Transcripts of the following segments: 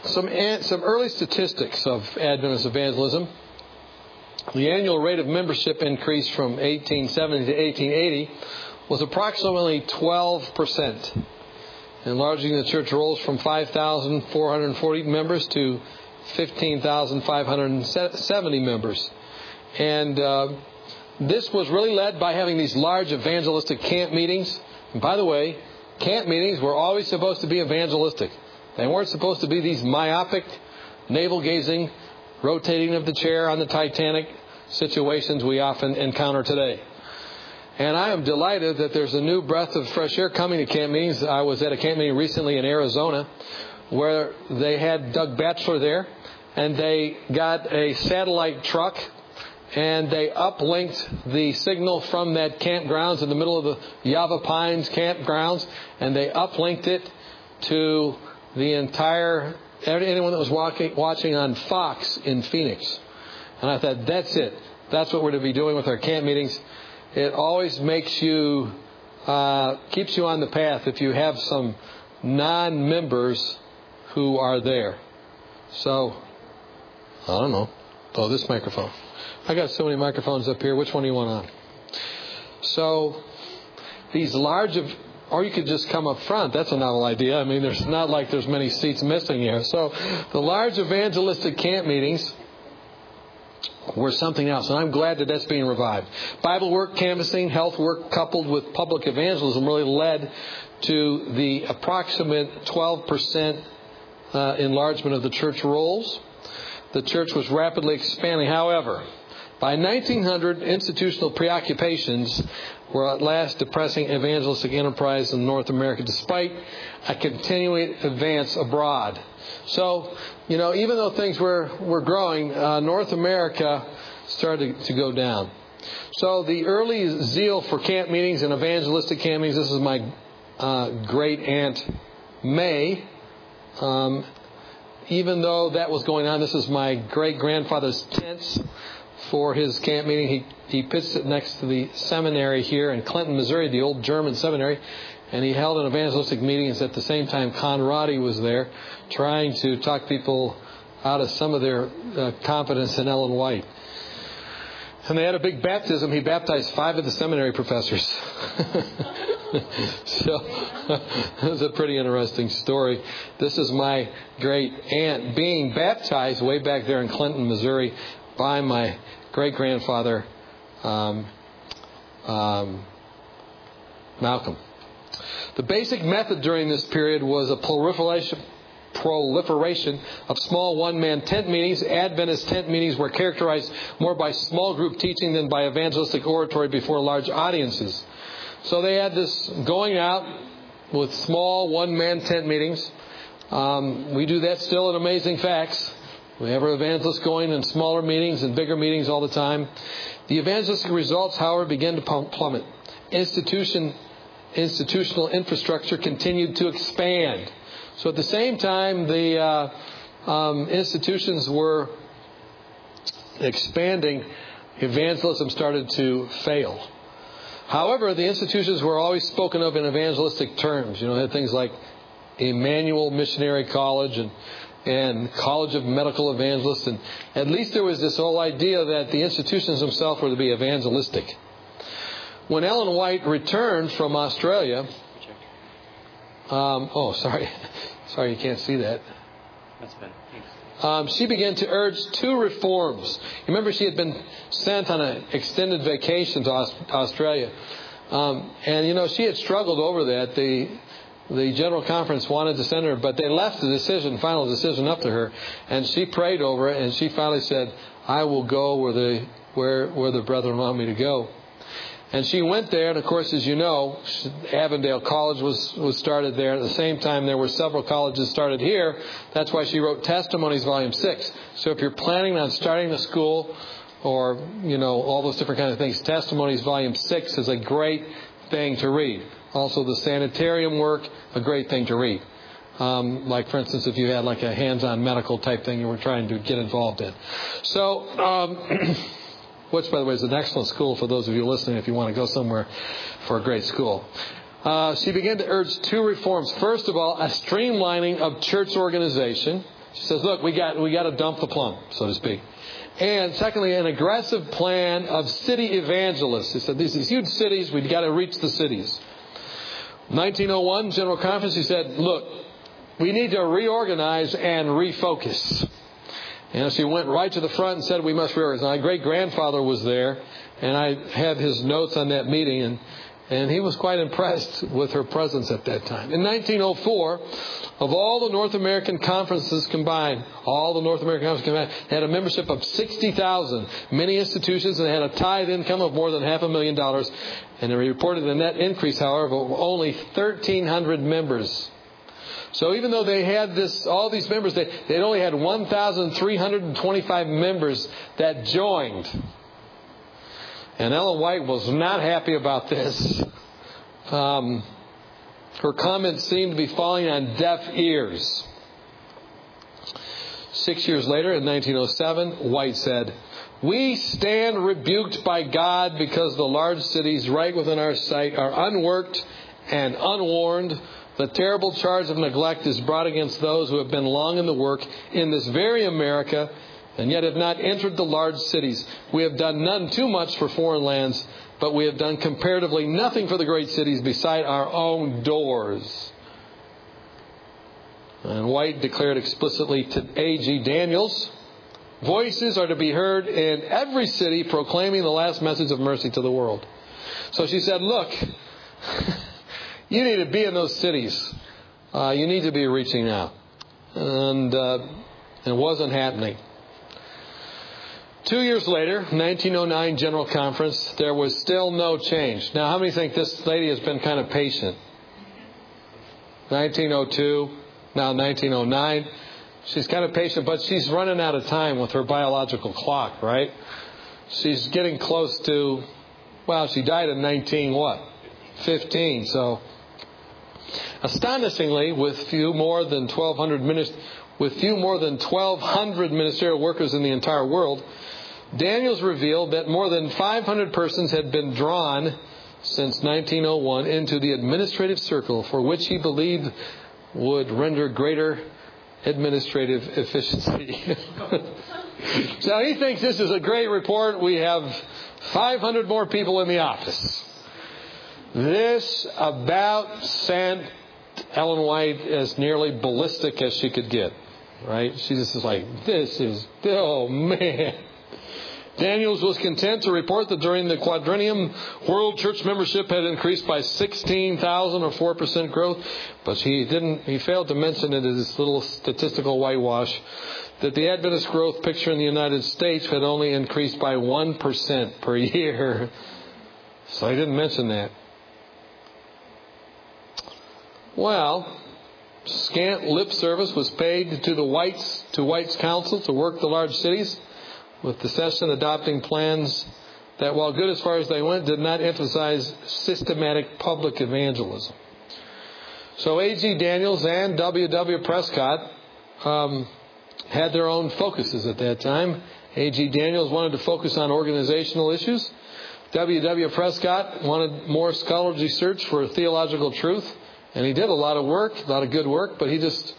Some early statistics of Adventist evangelism. The annual rate of membership increase from 1870 to 1880 was approximately 12%, enlarging the church rolls from 5,440 members to 15,570 members. And this was really led by having these large evangelistic camp meetings. And by the way, camp meetings were always supposed to be evangelistic. They weren't supposed to be these myopic, navel-gazing, rotating of the chair on the Titanic situations we often encounter today. And I am delighted that there's a new breath of fresh air coming to camp meetings. I was at a camp meeting recently in Arizona where they had Doug Batchelor there, and they got a satellite truck and they uplinked the signal from that campgrounds in the middle of the Yava Pines campgrounds, and they uplinked it to the entire, anyone that was watching on Fox in Phoenix. And I thought, that's it. That's what we're to be doing with our camp meetings. It always makes you, keeps you on the path if you have some non-members who are there. So, I don't know. Oh, this microphone. I got so many microphones up here. Which one do you want on? So, these large, or you could just come up front. That's a novel idea. I mean, there's not like there's many seats missing here. So, the large evangelistic camp meetings were something else, and I'm glad that that's being revived. Bible work, canvassing, health work, coupled with public evangelism really led to the approximate 12% enlargement of the church rolls. The church was rapidly expanding. However, by 1900, institutional preoccupations were at last depressing evangelistic enterprise in North America, despite a continuing advance abroad. So, even though things were growing, North America started to go down. So the early zeal for camp meetings and evangelistic camp meetings, this is my great aunt May. Even though that was going on, this is my great-grandfather's tents for his camp meeting. He pitched it next to the seminary here in Clinton, Missouri, the old German seminary. And he held an evangelistic meeting. At the same time, Conradi was there trying to talk people out of some of their confidence in Ellen White. And they had a big baptism. He baptized 5 of the seminary professors. So it was a pretty interesting story. This is my great aunt being baptized way back there in Clinton, Missouri, by my great-grandfather, Malcolm. The basic method during this period was a proliferation of small one-man tent meetings. Adventist tent meetings were characterized more by small group teaching than by evangelistic oratory before large audiences. So they had this going out with small one-man tent meetings. We do that still at Amazing Facts. We have our evangelists going in smaller meetings and bigger meetings all the time. The evangelistic results, however, began to plummet. Institutional infrastructure continued to expand. So at the same time, the institutions were expanding, evangelism started to fail. However, the institutions were always spoken of in evangelistic terms. They had things like Emmanuel Missionary College and College of Medical Evangelists. And at least there was this whole idea that the institutions themselves were to be evangelistic. When Ellen White returned from Australia, sorry you can't see that. That's better. She began to urge 2 reforms. Remember, she had been sent on an extended vacation to Australia, and she had struggled over that. The General Conference wanted to send her, but they left the final decision up to her, and she prayed over it, and she finally said, "I will go where the brethren want me to go." And she went there, and of course, as you know, Avondale College was started there. At the same time, there were several colleges started here. That's why she wrote Testimonies, Volume 6. So if you're planning on starting a school or, all those different kinds of things, Testimonies, Volume 6 is a great thing to read. Also, the sanitarium work, a great thing to read. Like, for instance, if you had like a hands-on medical type thing you were trying to get involved in. So, which, by the way, is an excellent school for those of you listening if you want to go somewhere for a great school. She began to urge 2 reforms. First of all, a streamlining of church organization. She says, look, we got to dump the plum, so to speak. And secondly, an aggressive plan of city evangelists. She said, these huge cities, we've got to reach the cities. 1901, General Conference, she said, look, we need to reorganize and refocus. And she went right to the front and said, we must reorganize. My great-grandfather was there, and I have his notes on that meeting, and he was quite impressed with her presence at that time. In 1904, of all the North American conferences combined, had a membership of 60,000, many institutions, and had a tithe income of more than $500,000. And they reported a net increase, however, of only 1,300 members. So even though they had all these members, they'd only had 1,325 members that joined. And Ellen White was not happy about this. Her comments seemed to be falling on deaf ears. 6 years later, in 1907, White said, we stand rebuked by God because the large cities right within our sight are unworked and unwarned. The terrible charge of neglect is brought against those who have been long in the work in this very America and yet have not entered the large cities. We have done none too much for foreign lands, but we have done comparatively nothing for the great cities beside our own doors. And White declared explicitly to A.G. Daniels, voices are to be heard in every city proclaiming the last message of mercy to the world. So she said, look, you need to be in those cities. You need to be reaching out. And it wasn't happening. 2 years later, 1909 General Conference, there was still no change. Now, how many think this lady has been kind of patient? 1902, now 1909. She's kind of patient, but she's running out of time with her biological clock, right? She's getting close to, she died in 15. So, astonishingly, with few more than 1,200 ministerial workers in the entire world, Daniels revealed that more than 500 persons had been drawn since 1901 into the administrative circle, for which he believed would render greater administrative efficiency. So he thinks this is a great report. We have 500 more people in the office. This about sent Ellen White as nearly ballistic as she could get. Right? She just is like, oh man. Daniels was content to report that during the quadrennium, world church membership had increased by 16,000 or 4% growth, but he failed to mention it as this little statistical whitewash that the Adventist growth picture in the United States had only increased by 1% per year. So he didn't mention that. Well, scant lip service was paid to White's council to work the large cities, with the session adopting plans that, while good as far as they went, did not emphasize systematic public evangelism. So A.G. Daniels and W.W. Prescott had their own focuses at that time. A.G. Daniels wanted to focus on organizational issues. W.W. Prescott wanted more scholarly search for theological truth. And he did a lot of work, a lot of good work, but he just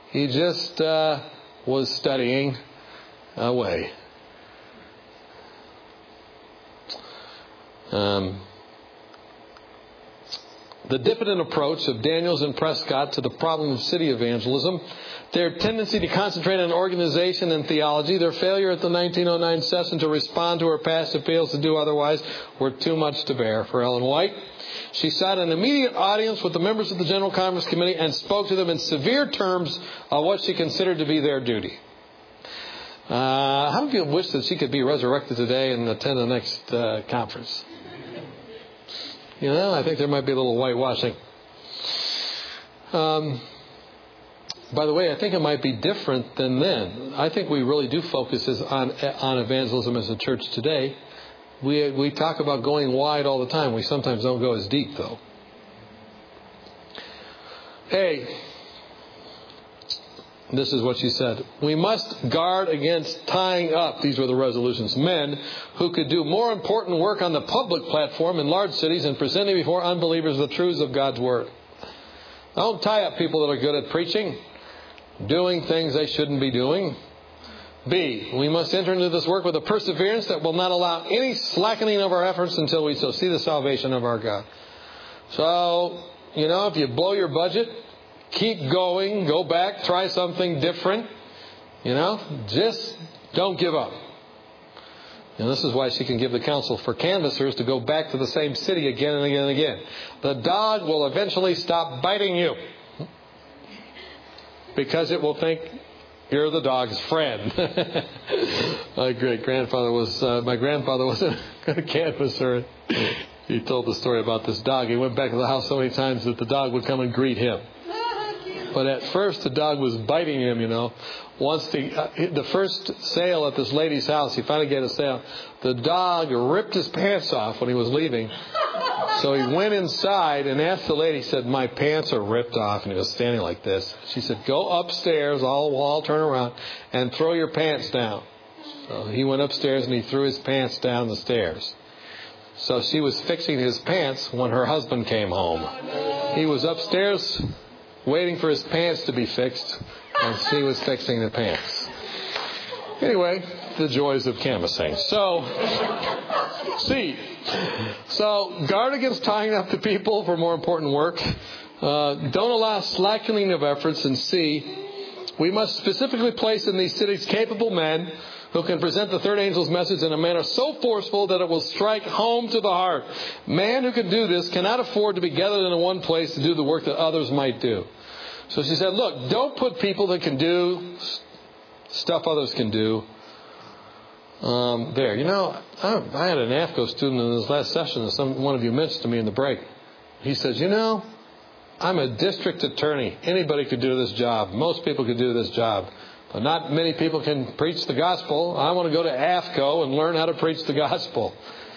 was studying away. The diffident approach of Daniels and Prescott to the problem of city evangelism, their tendency to concentrate on organization and theology, their failure at the 1909 session to respond to her past appeals to do otherwise were too much to bear for Ellen White. She sought an immediate audience with the members of the General Conference Committee and spoke to them in severe terms of what she considered to be their duty. How many of you wish that she could be resurrected today and attend the next conference? I think there might be a little whitewashing. By the way, I think it might be different than then. I think we really do focus on evangelism as a church today. We talk about going wide all the time. We sometimes don't go as deep, though. Hey, this is what she said. We must guard against tying up, these were the resolutions, men who could do more important work on the public platform in large cities and presenting before unbelievers the truths of God's Word. Don't tie up people that are good at preaching. doing things they shouldn't be doing. B, we must enter into this work with a perseverance that will not allow any slackening of our efforts until we shall see the salvation of our God. So, if you blow your budget, keep going, go back, try something different. Just don't give up. And this is why she can give the counsel for canvassers to go back to the same city again and again and again. The dog will eventually stop biting you because it will think you're the dog's friend. My grandfather was a canvasser. He told the story about this dog. He went back to the house so many times that the dog would come and greet him. But at first the dog was biting him, Once the first sale at this lady's house, he finally got a sale. The dog ripped his pants off when he was leaving. So he went inside and asked the lady, he said, "My pants are ripped off." And he was standing like this. She said, "Go upstairs, I'll turn around, and throw your pants down." So he went upstairs and he threw his pants down the stairs. So she was fixing his pants when her husband came home. He was upstairs waiting for his pants to be fixed, and she was fixing the pants. Anyway, the joys of canvassing. C. So, guard against tying up the people for more important work. Don't allow slackening of efforts. And C, we must specifically place in these cities capable men who can present the third angel's message in a manner so forceful that it will strike home to the heart. Man who can do this cannot afford to be gathered in one place to do the work that others might do. So she said, look, don't put people that can do stuff others can do there. I had an AFCO student in this last session that one of you mentioned to me in the break. He says, I'm a district attorney. Anybody could do this job. Most people could do this job. But not many people can preach the gospel. I want to go to AFCO and learn how to preach the gospel.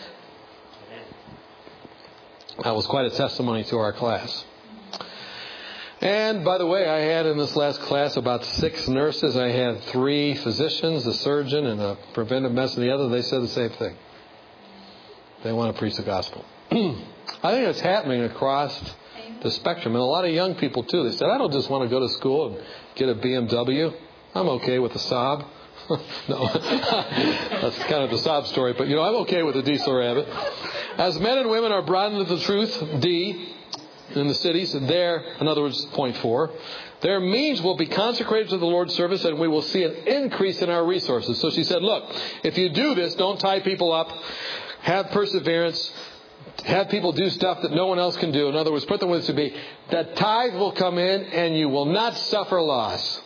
That was quite a testimony to our class. And, by the way, I had in this last class about 6 nurses. I had 3 physicians, a surgeon, and a preventive medicine. The other, they said the same thing. They want to preach the gospel. I think it's happening across the spectrum. And a lot of young people, too. They said, I don't just want to go to school and get a BMW. I'm okay with the Saab. No, that's kind of the Saab story. But, I'm okay with the diesel Rabbit. As men and women are brought into the truth, D, in the cities, and in other words, point 4, their means will be consecrated to the Lord's service, and we will see an increase in our resources. So she said, look, if you do this, don't tie people up, have perseverance, have people do stuff that no one else can do. In other words, put the words to be, the tithe will come in and you will not suffer loss.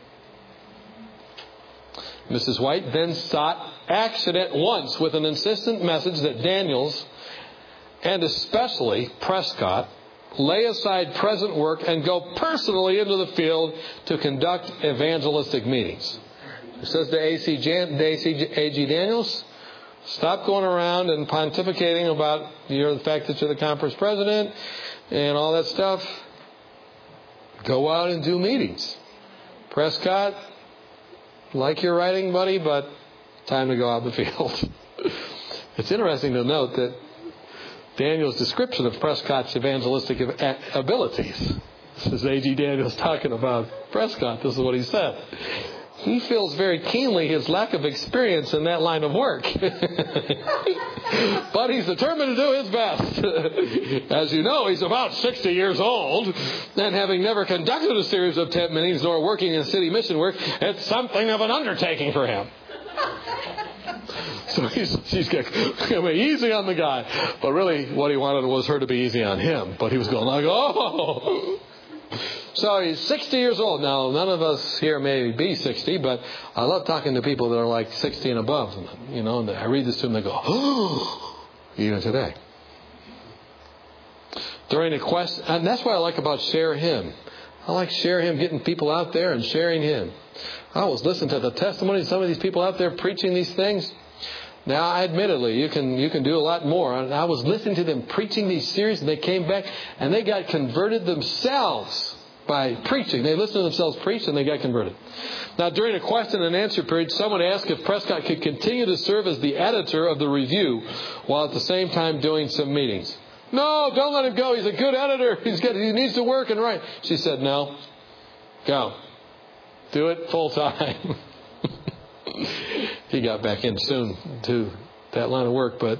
Mrs. White then sought action at once with an insistent message that Daniels, and especially Prescott, lay aside present work and go personally into the field to conduct evangelistic meetings. It says to A.G. Daniels, stop going around and pontificating about the fact that you're the conference president and all that stuff. Go out and do meetings. Prescott, like your writing, buddy, but time to go out in the field. It's interesting to note that Daniel's description of Prescott's evangelistic abilities. This is A.G. Daniels talking about Prescott. This is what he said. He feels very keenly his lack of experience in that line of work. But he's determined to do his best. As you know, he's about 60 years old. And having never conducted a series of tent meetings nor working in city mission work, it's something of an undertaking for him. So she's going easy on the guy. But really what he wanted was her to be easy on him. But he was going like, oh. So he's 60 years old. Now, none of us here may be 60, but I love talking to people that are like 60 and above. And I read this to them, they go, oh, even today. During a quest, and that's what I like about Share Him. I like Share Him, getting people out there and sharing Him. I was listening to the testimony of some of these people out there preaching these things. Now, admittedly, you can do a lot more. And I was listening to them preaching these series, and they came back, and they got converted themselves by preaching. They listened to themselves preach, and they got converted. Now, during a question and answer period, someone asked if Prescott could continue to serve as the editor of the review while at the same time doing some meetings. No, don't let him go. He's a good editor. He needs to work and write. She said, no. Go. Do it full time. He got back in soon to that line of work, but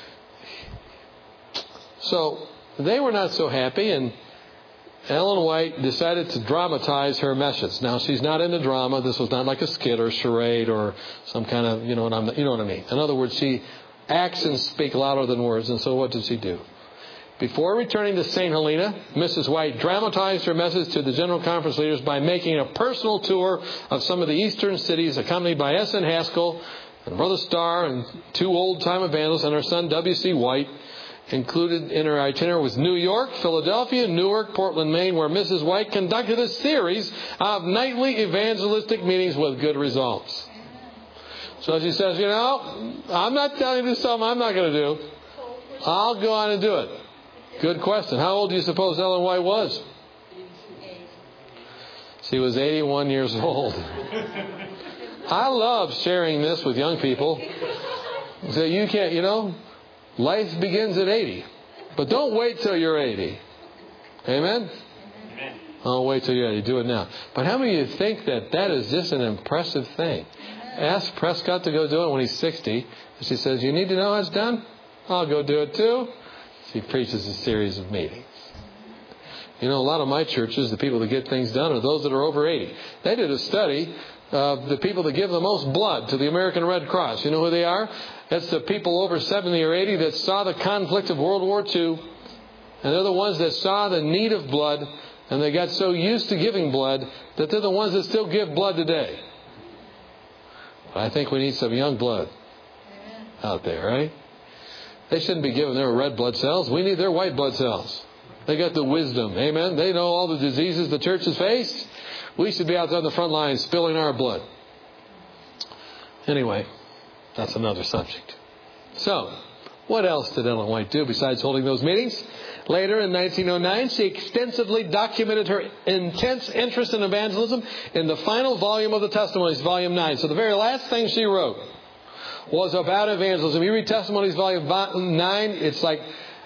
so they were not so happy, and Ellen White decided to dramatize her message. Now, she's not into drama. This was not like a skit or charade or some kind of, you know what I mean. In other words, actions speak louder than words. And so what did she do? Before returning to St. Helena, Mrs. White dramatized her message to the General Conference leaders by making a personal tour of some of the eastern cities, accompanied by S.N. Haskell and Brother Starr and two old-time evangelists and her son W.C. White. Included in her itinerary was New York, Philadelphia, Newark, Portland, Maine, where Mrs. White conducted a series of nightly evangelistic meetings with good results. So she says, I'm not telling you to do something I'm not going to do. I'll go on and do it. Good question. How old do you suppose Ellen White was? She was 81 years old. I love sharing this with young people. So you can't, life begins at 80. But don't wait till you're 80. Amen? Oh, wait till you're 80. Do it now. But how many of you think that is just an impressive thing? Ask Prescott to go do it when he's 60. She says, you need to know how it's done? I'll go do it too. She preaches a series of meetings. A lot of my churches, the people that get things done are those that are over 80. They did a study of the people that give the most blood to the American Red Cross. You know who they are? That's the people over 70 or 80 that saw the conflict of World War II. And they're the ones that saw the need of blood. And they got so used to giving blood that they're the ones that still give blood today. But I think we need some young blood out there, right? They shouldn't be giving their red blood cells. We need their white blood cells. They got the wisdom. Amen. They know all the diseases the church has faced. We should be out there on the front lines spilling our blood. Anyway, that's another subject. So, what else did Ellen White do besides holding those meetings? Later, in 1909, she extensively documented her intense interest in evangelism in the final volume of the Testimonies, Volume 9. So the very last thing she wrote was about evangelism. You read Testimonies, Volume 9, it's like,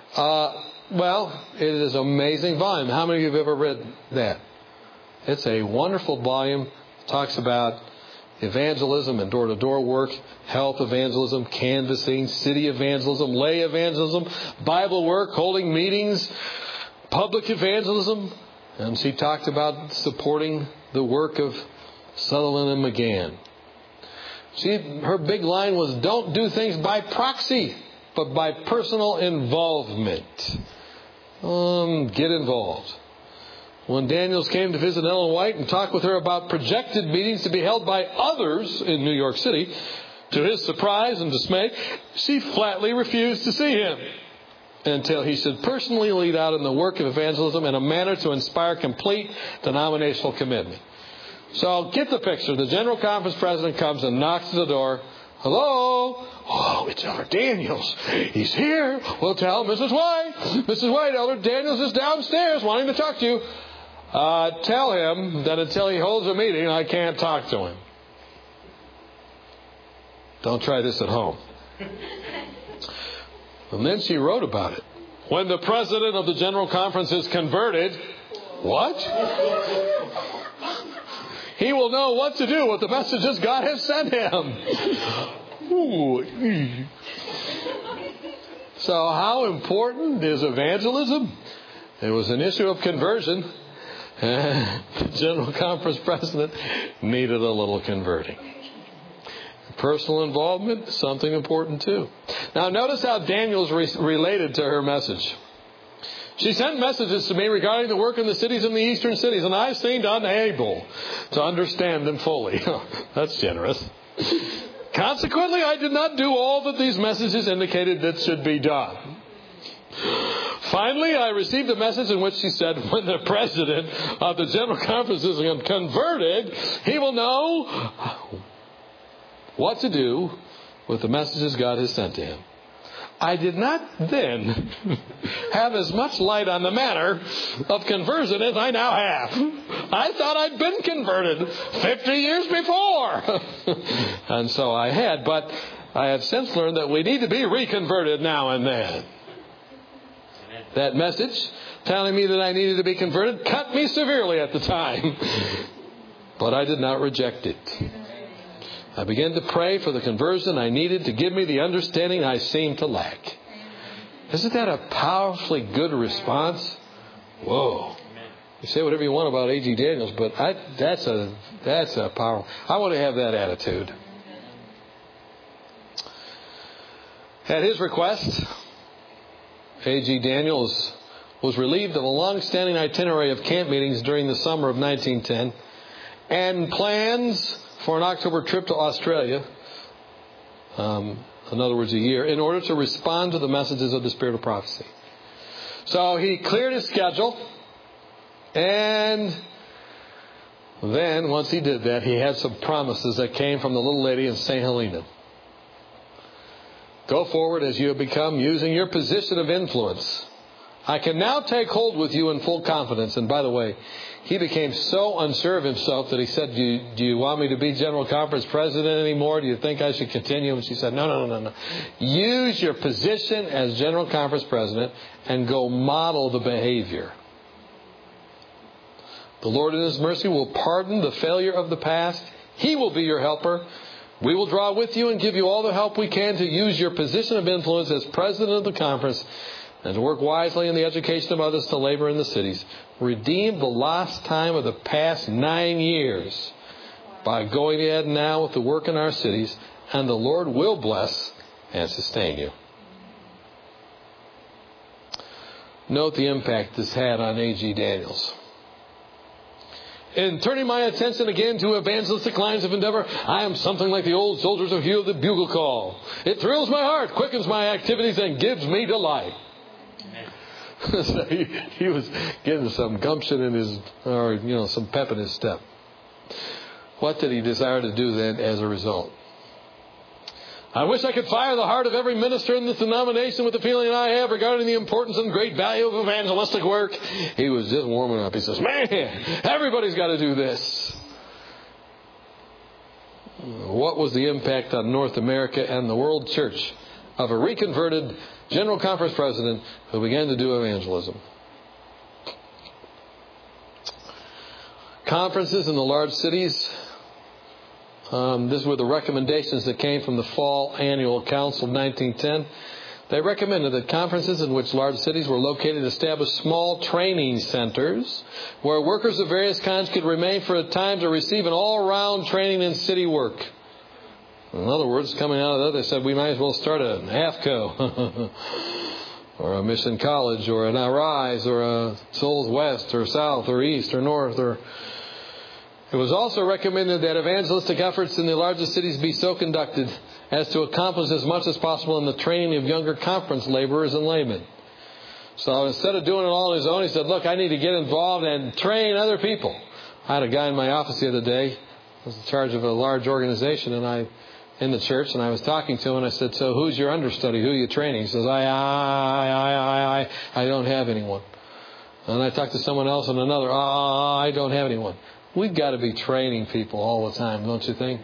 it is an amazing volume. How many of you have ever read that? It's a wonderful volume. It talks about evangelism and door-to-door work, health evangelism, canvassing, city evangelism, lay evangelism, Bible work, holding meetings, public evangelism. And she talked about supporting the work of Sutherland and McGann. Her big line was, don't do things by proxy, but by personal involvement. Get involved. When Daniels came to visit Ellen White and talk with her about projected meetings to be held by others in New York City, to his surprise and dismay, she flatly refused to see him until he should personally lead out in the work of evangelism in a manner to inspire complete denominational commitment. So get the picture. The General Conference president comes and knocks at the door. Hello? Oh, it's Elder Daniels. He's here. Well, tell Mrs. White. Mrs. White, Elder Daniels is downstairs wanting to talk to you. Tell him that until he holds a meeting, I can't talk to him. Don't try this at home. And then she wrote about it. When the president of the General Conference is converted, what? He will know what to do with the messages God has sent him. Ooh. So how important is evangelism? It was an issue of conversion. The General Conference president needed a little converting. Personal involvement, something important too. Now notice how Daniels related to her message. She sent messages to me regarding the work in the cities and the eastern cities, and I seemed unable to understand them fully. That's generous. Consequently, I did not do all that these messages indicated that should be done. Finally, I received a message in which she said, when the president of the General Conference is converted, he will know what to do with the messages God has sent to him. I did not then have as much light on the matter of conversion as I now have. I thought I'd been converted 50 years before. And so I had, but I have since learned that we need to be reconverted now and then. That message telling me that I needed to be converted cut me severely at the time. but I did not reject it. I began to pray for the conversion I needed to give me the understanding I seemed to lack. Isn't that a powerfully good response? Whoa. You say whatever you want about A.G. Daniels, but that's a powerful. I want to have that attitude. At his request, A.G. Daniels was relieved of a long-standing itinerary of camp meetings during the summer of 1910 and plans for an October trip to Australia, in other words, a year, in order to respond to the messages of the Spirit of Prophecy. So he cleared his schedule, and then, once he did that, he had some promises that came from the little lady in St. Helena. Go forward as you have become, using your position of influence. I can now take hold with you in full confidence. And by the way, he became so unsure of himself that he said, do you want me to be General Conference President anymore? Do you think I should continue? And she said, no. Use your position as General Conference President and go model the behavior. The Lord in His mercy will pardon the failure of the past. He will be your helper. We will draw with you and give you all the help we can to use your position of influence as President of the Conference and to work wisely in the education of others to labor in the cities. Redeem the lost time of the past 9 years by going ahead now with the work in our cities, and the Lord will bless and sustain you. Note the impact this had on A.G. Daniels. In turning my attention again to evangelistic lines of endeavor, I am something like the old soldiers of Hugh of the bugle call. It thrills my heart, quickens my activities, and gives me delight. So he was getting some gumption in his, some pep in his step. What did he desire to do then as a result? I wish I could fire the heart of every minister in this denomination with the feeling I have regarding the importance and great value of evangelistic work. He was just warming up. He says, man, everybody's got to do this. What was the impact on North America and the world church of a reconverted General Conference President who began to do evangelism? Conferences in the large cities. These were the recommendations that came from the Fall Annual Council of 1910. They recommended that conferences in which large cities were located establish small training centers where workers of various kinds could remain for a time to receive an all-round training in city work. In other words, coming out of that, they said we might as well start an AFCO or a Mission College or an Arise or a Souls West or South or East or North or... It was also recommended that evangelistic efforts in the largest cities be so conducted as to accomplish as much as possible in the training of younger conference laborers and laymen. So instead of doing it all on his own, he said, look, I need to get involved and train other people. I had a guy in my office the other day who was in charge of a large organization in the church, and I was talking to him, and I said, so who's your understudy? Who are you training? He says, I don't have anyone. And I talked to someone else and another, I don't have anyone. We've got to be training people all the time, don't you think?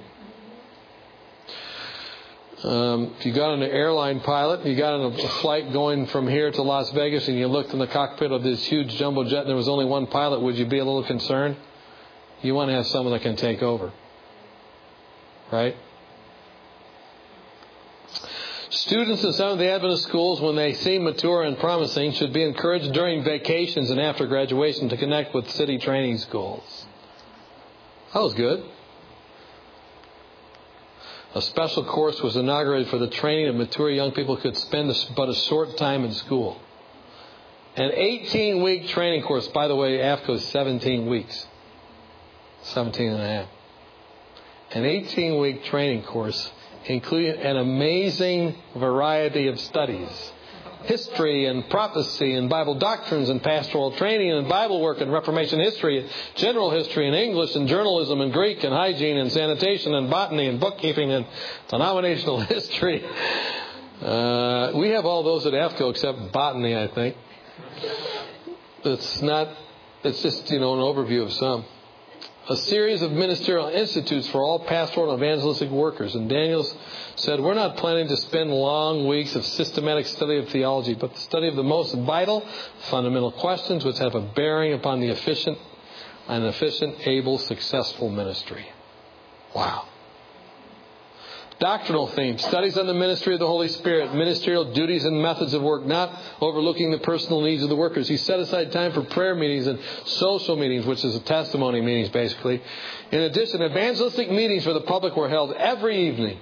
If you got on an airline pilot, you got on a flight going from here to Las Vegas, and you looked in the cockpit of this huge jumbo jet and there was only one pilot, would you be a little concerned? You want to have someone that can take over. Right? Students in some of the Adventist schools, when they seem mature and promising, should be encouraged during vacations and after graduation to connect with city training schools. That was good. A special course was inaugurated for the training of mature young people who could spend but a short time in school. An 18-week training course. By the way, AFCO is 17 weeks. 17 and a half. An 18-week training course including an amazing variety of studies. History and prophecy and Bible doctrines and pastoral training and Bible work and Reformation history, general history and English and journalism and Greek and hygiene and sanitation and botany and bookkeeping and denominational history. We have all those at AFCO except botany, I think. It's just, an overview of some. A series of ministerial institutes for all pastoral and evangelistic workers. And Daniels said, we're not planning to spend long weeks of systematic study of theology, but the study of the most vital, fundamental questions which have a bearing upon the efficient an efficient, able, successful ministry. Wow. Doctrinal themes, studies on the ministry of the Holy Spirit, ministerial duties and methods of work, not overlooking the personal needs of the workers. He set aside time for prayer meetings and social meetings, which is a testimony meetings, basically. In addition, evangelistic meetings for the public were held every evening.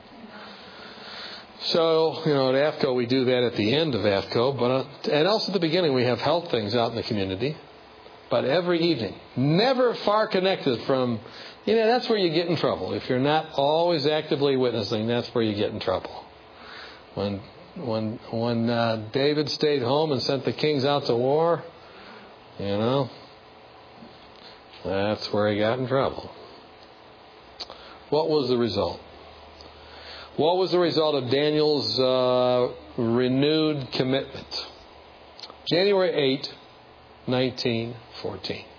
So, at AFCO, we do that at the end of AFCO, and also at the beginning, we have health things out in the community. But every evening, never far connected from, that's where you get in trouble. If you're not always actively witnessing, that's where you get in trouble. When David stayed home and sent the kings out to war, that's where he got in trouble. What was the result? What was the result of Daniel's renewed commitment? January 8, 1914.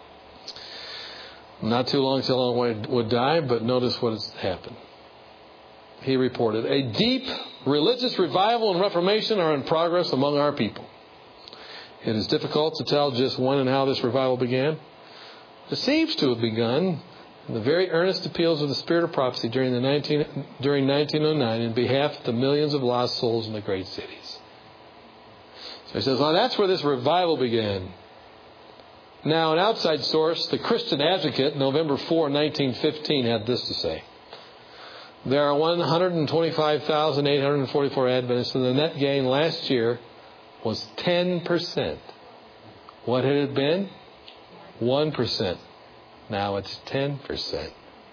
Not too long till Ellen would die, but notice what has happened. He reported, a deep religious revival and reformation are in progress among our people. It is difficult to tell just when and how this revival began. It seems to have begun in the very earnest appeals of the spirit of prophecy during 1909 in behalf of the millions of lost souls in the great cities. So he says, that's where this revival began. Now, an outside source, the Christian Advocate, November 4, 1915, had this to say. There are 125,844 Adventists, and the net gain last year was 10%. What had it been? 1%. Now it's 10%.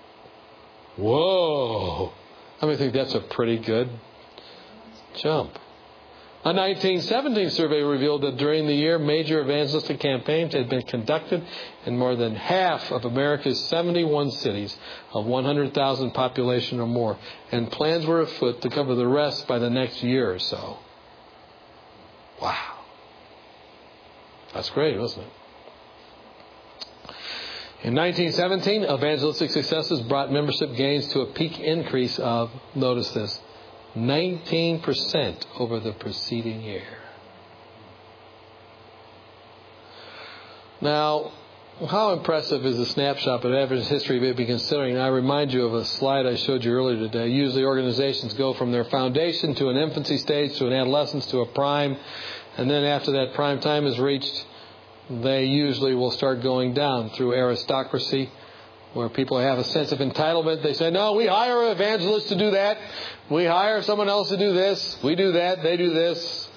Whoa! I think that's a pretty good jump. A 1917 survey revealed that during the year, major evangelistic campaigns had been conducted in more than half of America's 71 cities of 100,000 population or more, and plans were afoot to cover the rest by the next year or so. Wow. That's great, wasn't it? In 1917, evangelistic successes brought membership gains to a peak increase of, notice this, 19% over the preceding year. Now, how impressive is the snapshot of Adventist history we may be considering? I remind you of a slide I showed you earlier today. Usually organizations go from their foundation to an infancy stage, to an adolescence, to a prime, and then after that prime time is reached, they usually will start going down through aristocracy, where people have a sense of entitlement. They say, no, we hire evangelists to do that. We hire someone else to do this. We do that. They do this.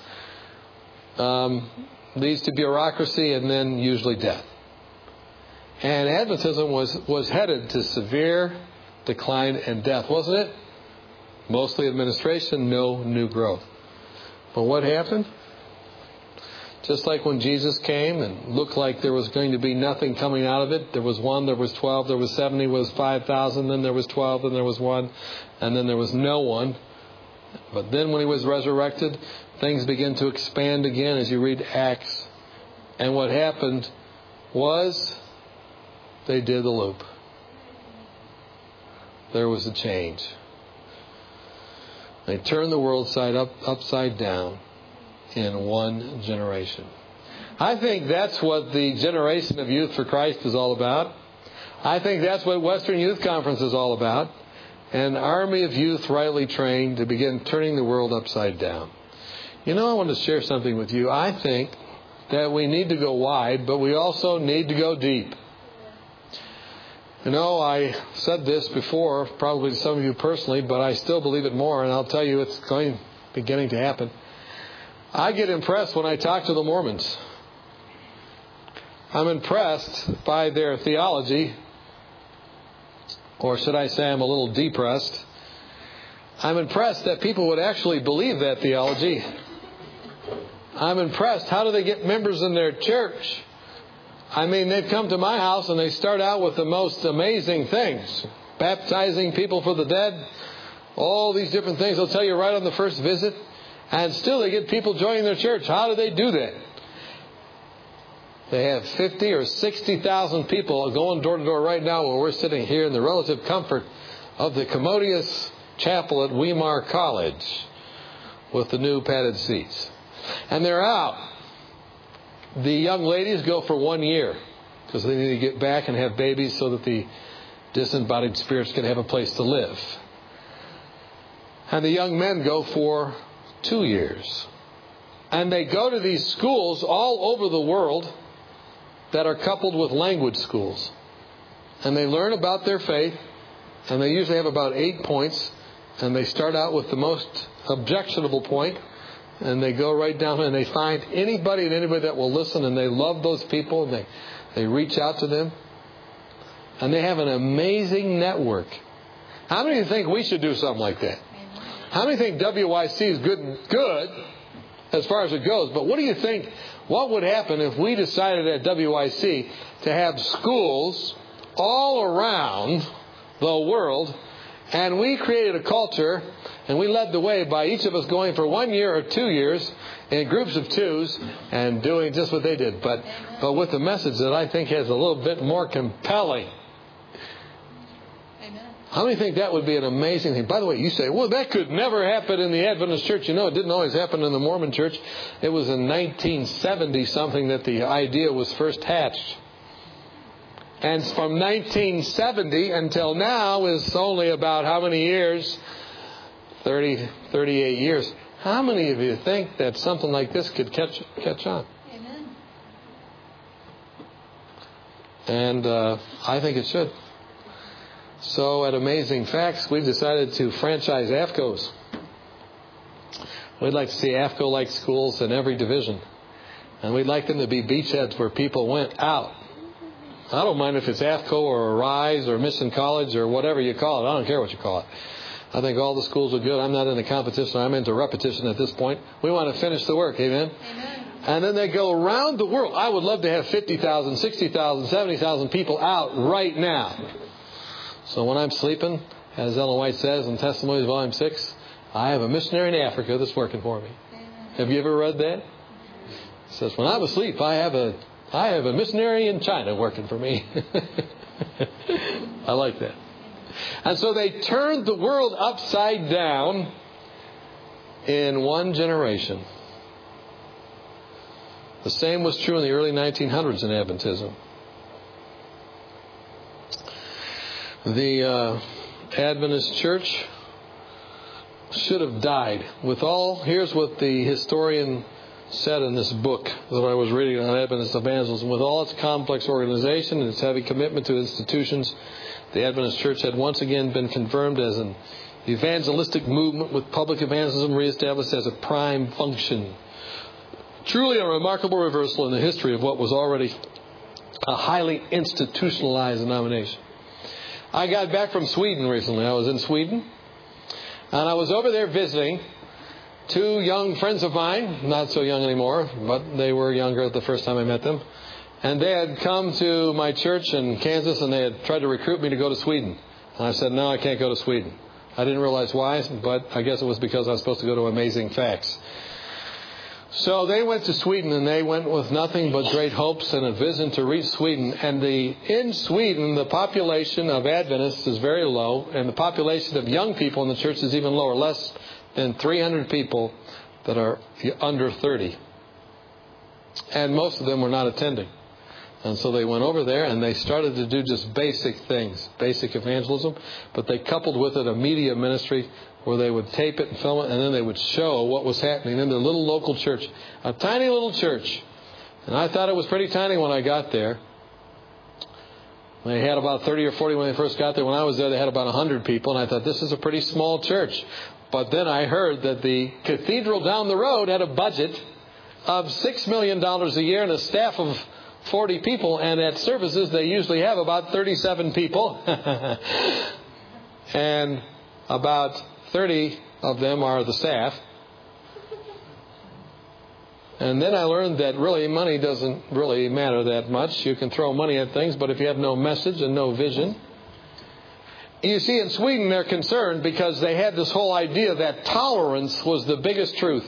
Leads to bureaucracy and then usually death. And Adventism was headed to severe decline and death, wasn't it? Mostly administration, no new growth. But what happened? Just like when Jesus came and looked like there was going to be nothing coming out of it. There was 1, there was 12, there was 70, there was 5,000, then there was 12, then there was 1, and then there was no one. But then when he was resurrected, things began to expand again as you read Acts. And what happened was they did the loop. There was a change. They turned the world upside down in one generation. I think that's what the Generation of Youth for Christ is all about. I think that's what Western Youth Conference is all about. An army of youth rightly trained to begin turning the world upside down. I want to share something with you. I think that we need to go wide, but we also need to go deep. I said this before, probably to some of you personally, but I still believe it more, and I'll tell you it's beginning to happen. I get impressed when I talk to the Mormons. I'm impressed by their theology, or should I say I'm a little depressed. I'm impressed that people would actually believe that theology. I'm impressed. How do they get members in their church? They've come to my house and they start out with the most amazing things. Baptizing people for the dead. All these different things they'll tell you right on the first visit. And still they get people joining their church. How do they do that? They have 50 or 60,000 people going door to door right now while we're sitting here in the relative comfort of the commodious chapel at Weimar College with the new padded seats. And they're out. The young ladies go for 1 year. because they need to get back and have babies so that the disembodied spirits can have a place to live. And the young men go for 2 years. And they go to these schools all over the world that are coupled with language schools. And they learn about their faith, and they usually have about 8 points, and they start out with the most objectionable point, and they go right down and they find anybody that will listen, and they love those people, and they reach out to them. And they have an amazing network. How many of you think we should do something like that? How many think WYC is good as far as it goes? But what do you think, what would happen if we decided at WYC to have schools all around the world, and we created a culture, and we led the way by each of us going for 1 year or 2 years in groups of twos and doing just what they did, but with a message that I think has a little bit more compelling. How many think that would be an amazing thing? By the way, you say, well, that could never happen in the Adventist church. You know, it didn't always happen in the Mormon church. It was in 1970-something that the idea was first hatched. And from 1970 until now is only about how many years? 38 years. How many of you think that something like this could catch on? Amen. And I think it should. So at Amazing Facts, we've decided to franchise AFCOs. We'd like to see AFCO-like schools in every division. And we'd like them to be beachheads where people went out. I don't mind if it's AFCO or Rise or Mission College or whatever you call it. I don't care what you call it. I think all the schools are good. I'm not into competition. I'm into repetition at this point. We want to finish the work. Amen? Amen. And then they go around the world. I would love to have 50,000, 60,000, 70,000 people out right now. So when I'm sleeping, as Ellen White says in Testimonies, Volume 6, I have a missionary in Africa that's working for me. Amen. Have you ever read that? It says, when I'm asleep, I have a missionary in China working for me. I like that. And so they turned the world upside down in one generation. The same was true in the early 1900s in Adventism. The Adventist church should have died. Here's what the historian said in this book that I was reading on Adventist evangelism. With all its complex organization and its heavy commitment to institutions, the Adventist church had once again been confirmed as an evangelistic movement with public evangelism reestablished as a prime function. Truly a remarkable reversal in the history of what was already a highly institutionalized denomination. I got back from Sweden recently. I was in Sweden, and I was over there visiting 2 young friends of mine, not so young anymore, but they were younger the first time I met them. And they had come to my church in Kansas, and they had tried to recruit me to go to Sweden. And I said, no, I can't go to Sweden. I didn't realize why, but I guess it was because I was supposed to go to Amazing Facts. So they went to Sweden, and they went with nothing but great hopes and a vision to reach Sweden. And in Sweden, the population of Adventists is very low, and the population of young people in the church is even lower, less than 300 people that are under 30. And most of them were not attending. And so they went over there and they started to do just basic things, basic evangelism, but they coupled with it a media ministry where they would tape it and film it, and then they would show what was happening in their little local church, a tiny little church. And I thought it was pretty tiny when I got there. They had about 30 or 40 when they first got there. When I was there, they had about 100 people, and I thought, this is a pretty small church. But then I heard that the cathedral down the road had a budget of $6 million a year and a staff of 40 people, and at services they usually have about 37 people. And about 30 of them are the staff. And then I learned that really money doesn't really matter that much. You can throw money at things, but if you have no message and no vision. You see, in Sweden they're concerned because they had this whole idea that tolerance was the biggest truth.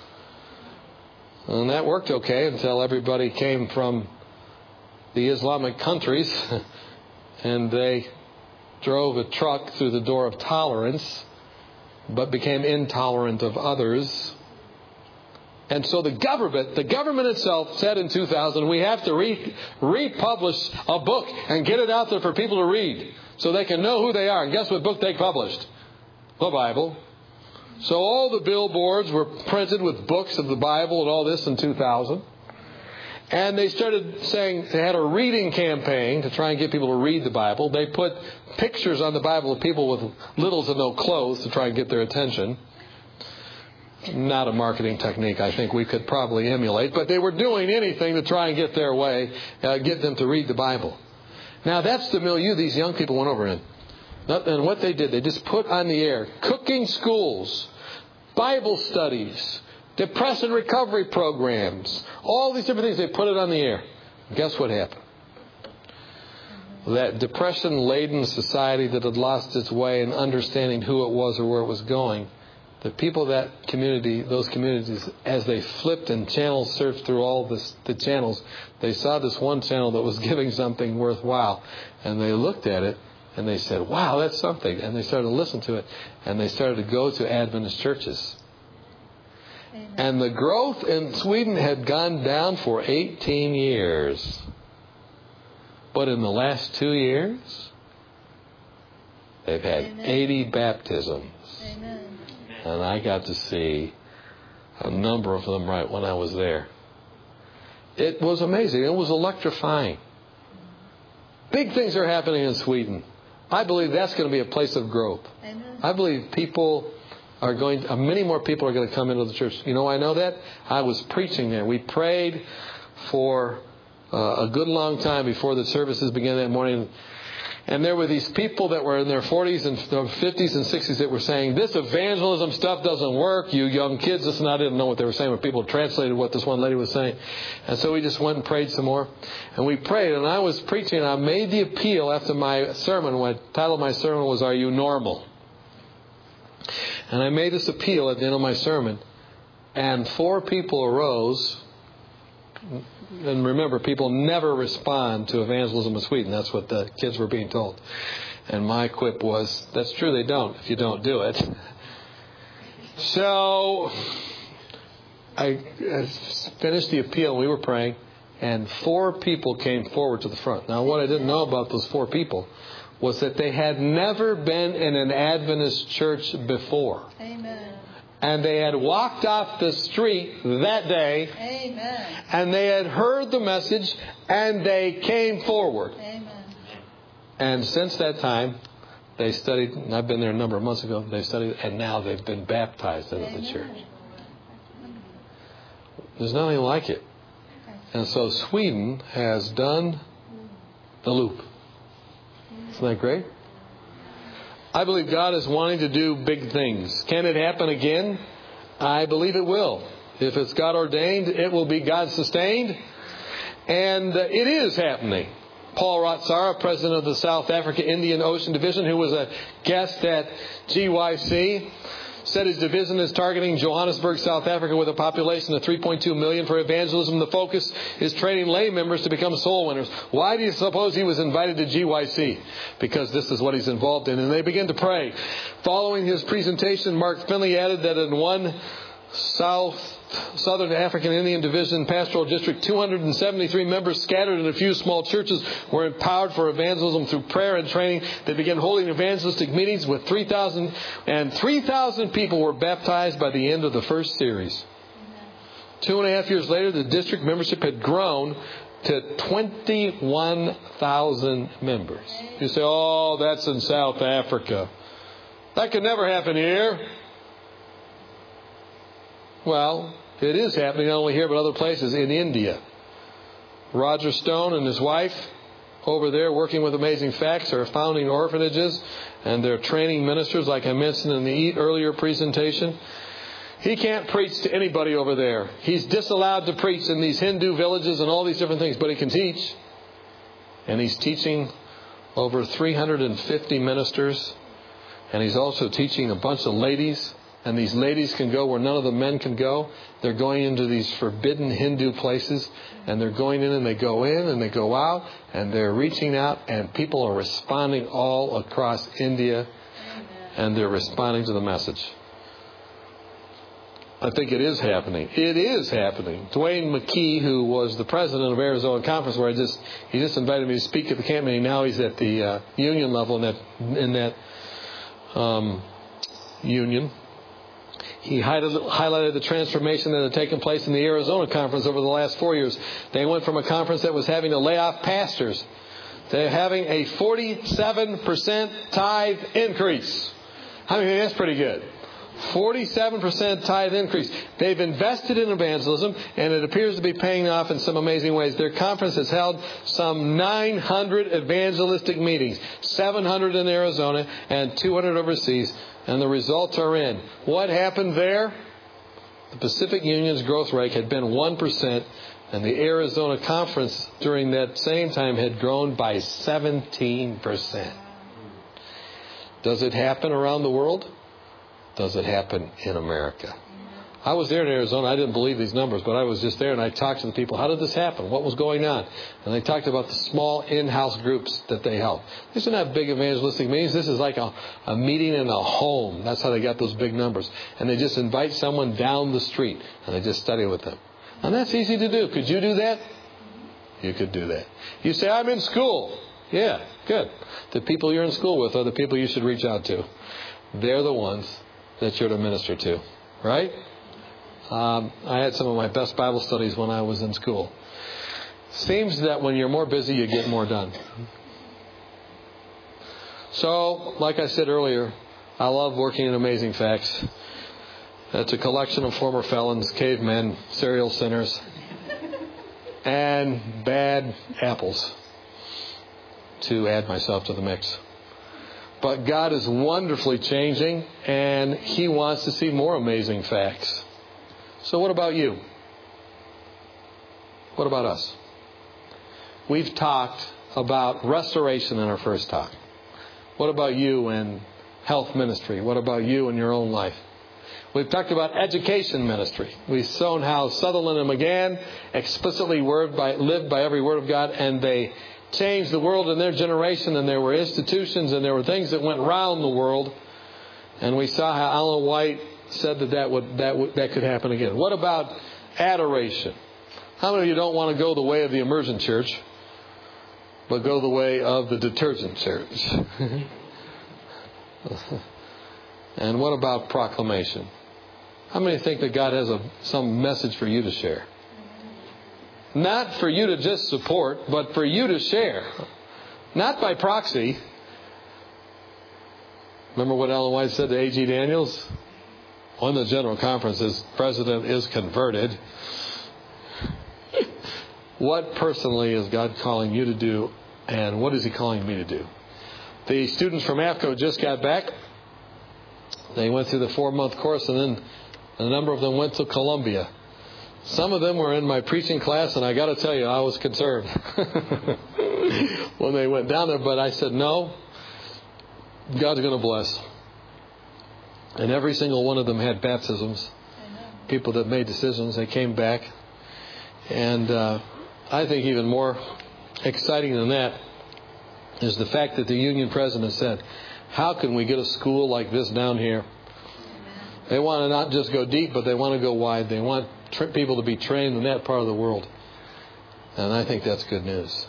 And that worked okay until everybody came from the Islamic countries and they drove a truck through the door of tolerance but became intolerant of others. And so the government itself said in 2000, we have to republish a book and get it out there for people to read so they can know who they are. And guess what book they published? The Bible. So all the billboards were printed with books of the Bible and all this in 2000. And they started saying they had a reading campaign to try and get people to read the Bible. They put pictures on the Bible of people with little to no clothes to try and get their attention. Not a marketing technique I think we could probably emulate, but they were doing anything to try and get their way, get them to read the Bible. Now that's the milieu these young people went over in. And what they did, they just put on the air cooking schools, Bible studies, depression recovery programs, all these different things. They put it on the air. Guess what happened? That depression-laden society that had lost its way in understanding who it was or where it was going, the people of that community, those communities, as they flipped and channel surfed through all the channels, they saw this one channel that was giving something worthwhile. And they looked at it and they said, wow, that's something. And they started to listen to it. And they started to go to Adventist churches. Amen. And the growth in Sweden had gone down for 18 years. But in the last 2 years, they've had Amen. 80 baptisms. Amen. And I got to see a number of them right when I was there. It was amazing. It was electrifying. Big things are happening in Sweden. I believe that's going to be a place of growth. Amen. I believe people are many more people are going to come into the church. You know, I know that. I was preaching there. We prayed for a good long time before the services began that morning. And there were these people that were in their 40s and 50s and 60s that were saying, this evangelism stuff doesn't work. You young kids, this and I didn't know what they were saying, but people translated what this one lady was saying. And so we just went and prayed some more. And we prayed, and I was preaching, and I made the appeal after my sermon. The title of my sermon was, Are You Normal? And I made this appeal at the end of my sermon, and 4 people arose. And remember, people never respond to evangelism in Sweden. That's what the kids were being told. And my quip was, that's true, they don't, if you don't do it. So I finished the appeal. We were praying, and 4 people came forward to the front. Now, what I didn't know about those 4 people was that they had never been in an Adventist church before. Amen. And they had walked off the street that day. Amen. And they had heard the message, and they came forward. Amen. And since that time, they studied, and I've been there a number of months ago, they studied, and now they've been baptized into the church. There's nothing like it. And so Sweden has done the loop. Isn't that great? I believe God is wanting to do big things. Can it happen again? I believe it will. If it's God ordained, it will be God sustained. And it is happening. Paul Ratsara, president of the South Africa Indian Ocean Division, who was a guest at GYC, said his division is targeting Johannesburg, South Africa, with a population of 3.2 million for evangelism. The focus is training lay members to become soul winners. Why do you suppose he was invited to GYC? Because this is what he's involved in. And they begin to pray. Following his presentation, Mark Finley added that in one Southern African Indian Division pastoral district, 273 members scattered in a few small churches were empowered for evangelism through prayer and training. They began holding evangelistic meetings with 3,000, and 3,000 people were baptized by the end of the first series. 2.5 years later, the district membership had grown to 21,000 members. You say, oh, that's in South Africa. That could never happen here. Well, it is happening not only here but other places in India. Roger Stone and his wife over there working with Amazing Facts are founding orphanages, and they're training ministers like I mentioned in the earlier presentation. He can't preach to anybody over there. He's disallowed to preach in these Hindu villages and all these different things, but he can teach. And he's teaching over 350 ministers, and he's also teaching a bunch of ladies. And these ladies can go where none of the men can go. They're going into these forbidden Hindu places. And they're going in and they go in and they go out. And they're reaching out. And people are responding all across India. And they're responding to the message. I think it is happening. It is happening. Dwayne McKee, who was the president of Arizona Conference, where he just invited me to speak at the camp meeting. Now he's at the union level in that union. He highlighted the transformation that had taken place in the Arizona Conference over the last 4 years. They went from a conference that was having to lay off pastors to having a 47% tithe increase. I mean, that's pretty good. 47% tithe increase. They've invested in evangelism, and it appears to be paying off in some amazing ways. Their conference has held some 900 evangelistic meetings, 700 in Arizona and 200 overseas, and the results are in. What happened there? The Pacific Union's growth rate had been 1%, and the Arizona Conference during that same time had grown by 17%. Does it happen around the world? Does it happen in America? I was there in Arizona. I didn't believe these numbers, but I was just there and I talked to the people. How did this happen? What was going on? And they talked about the small in-house groups that they held. These are not big evangelistic meetings. This is like a meeting in a home. That's how they got those big numbers. And they just invite someone down the street and they just study with them. And that's easy to do. Could you do that? You could do that. You say, I'm in school. Yeah, good. The people you're in school with are the people you should reach out to. They're the ones that you're to minister to, right? I had some of my best Bible studies when I was in school. Seems that when you're more busy, you get more done. So, like I said earlier, I love working in Amazing Facts. It's a collection of former felons, cavemen, serial sinners, and bad apples to add myself to the mix. But God is wonderfully changing, and He wants to see more amazing facts. So what about you? What about us? We've talked about restoration in our first talk. What about you and health ministry? What about you in your own life? We've talked about education ministry. We've shown how Sutherland and McGann explicitly lived by every word of God, and they changed the world in their generation, and there were institutions and there were things that went round the world. And we saw how Ellen White said that could happen again. What about adoration? How many of you don't want to go the way of the immersion church, but go the way of the detergent church? And what about proclamation? How many think that God has some message for you to share? Not for you to just support, but for you to share. Not by proxy. Remember what Ellen White said to A.G. Daniels? When the General Conference's president is converted, what personally is God calling you to do, and what is He calling me to do? The students from AFCO just got back. They went through the 4-month course, and then a number of them went to Columbia. Some of them were in my preaching class, and I got to tell you, I was concerned when they went down there. But I said, no, God's going to bless. And every single one of them had baptisms. People that made decisions, they came back. And I think even more exciting than that is the fact that the union president said, how can we get a school like this down here? They want to not just go deep, but they want to go wide. They want people to be trained in that part of the world. And I think that's good news.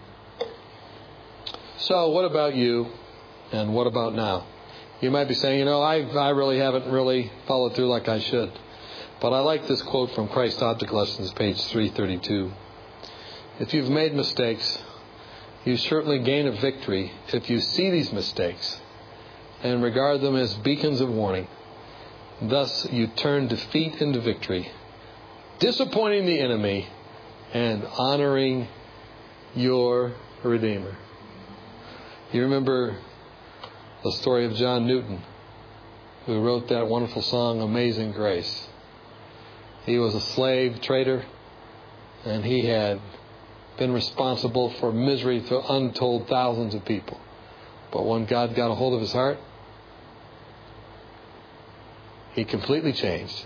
So what about you, and what about now? You might be saying, I really haven't followed through like I should. But I like this quote from Christ Object Lessons, page 332. If you've made mistakes, you certainly gain a victory if you see these mistakes and regard them as beacons of warning. Thus you turn defeat into victory, disappointing the enemy and honoring your Redeemer. You remember the story of John Newton, who wrote that wonderful song, Amazing Grace. He was a slave trader, and he had been responsible for misery to untold thousands of people. But when God got a hold of his heart, he completely changed.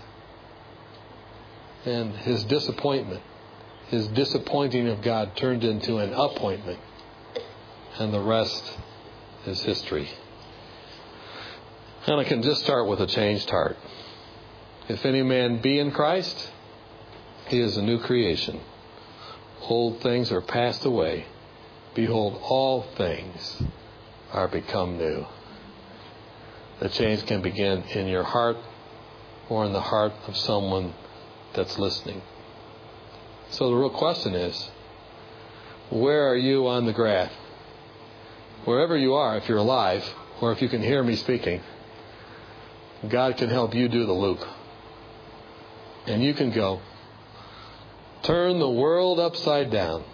And his disappointing of God turned into an appointment. And the rest is history. And I can just start with a changed heart. If any man be in Christ, he is a new creation. Old things are passed away. Behold, all things are become new. The change can begin in your heart or in the heart of someone that's listening. So the real question is, where are you on the graph? Wherever you are, if you're alive, or if you can hear me speaking, God can help you do the loop. And you can go, turn the world upside down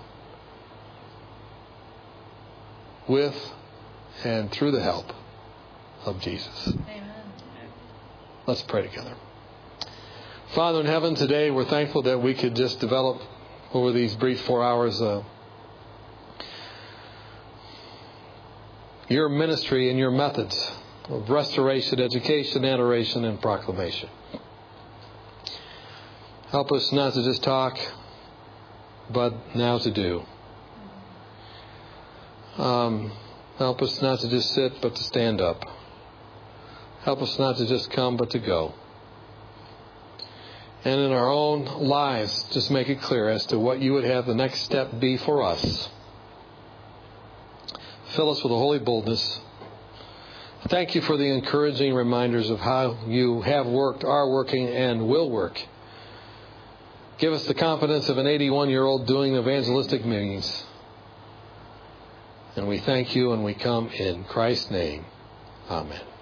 with and through the help of Jesus. Amen. Let's pray together. Father in heaven, today we're thankful that we could just develop over these brief 4 hours your ministry and your methods of restoration, education, adoration, and proclamation. Help us not to just talk, but now to do. Help us not to just sit, but to stand up. Help us not to just come, but to go. And in our own lives, just make it clear as to what you would have the next step be for us. Fill us with a holy boldness. Thank you for the encouraging reminders of how you have worked, are working, and will work. Give us the confidence of an 81-year-old doing evangelistic meetings. And we thank you and we come in Christ's name. Amen.